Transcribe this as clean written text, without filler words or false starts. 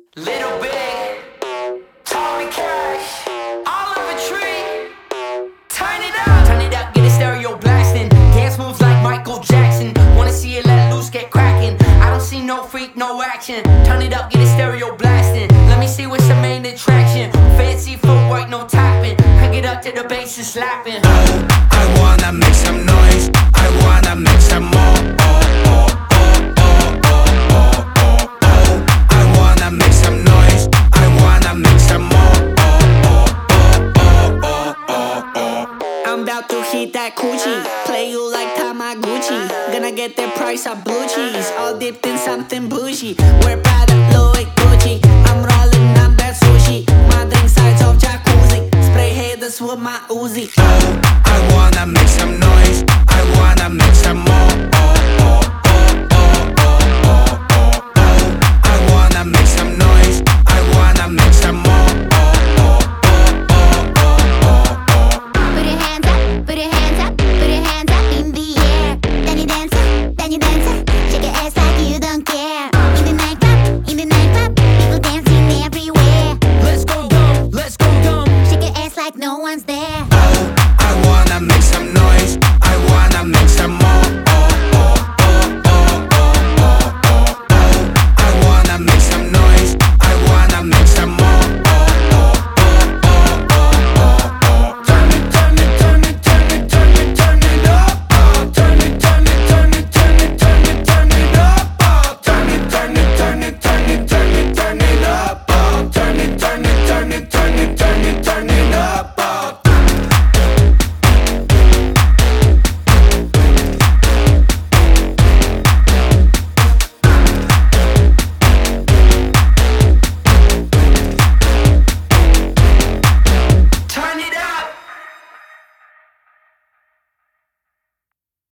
Little Big, Tommy Cash, Oliver Tree. Turn it up, get a stereo blasting. Dance moves like Michael Jackson. Wanna see it let loose, get cracking. I don't see no freak, no action. Turn it up, get a stereo blasting. Let me see what's the main attraction. Fancy footwork, no tapping. Crank it up to the bass and slapping. Oh, I wanna make some noise. I wanna make some more. Oh, oh, oh, oh, oh, oh, oh, oh. I wanna make some noise. I wanna make some more. Oh, oh, oh, oh, oh, oh. I'm about to hit that coochie, play you like Tamaguchi. Gonna get the price of blue cheese, all dipped in something bougie. We're Prada, Louis, Gucci. I'm rolling up that sushi. My drink sides of jacuzzi. Spray haters with my Uzi. Oh, I wanna make some noise. I wanna make some more.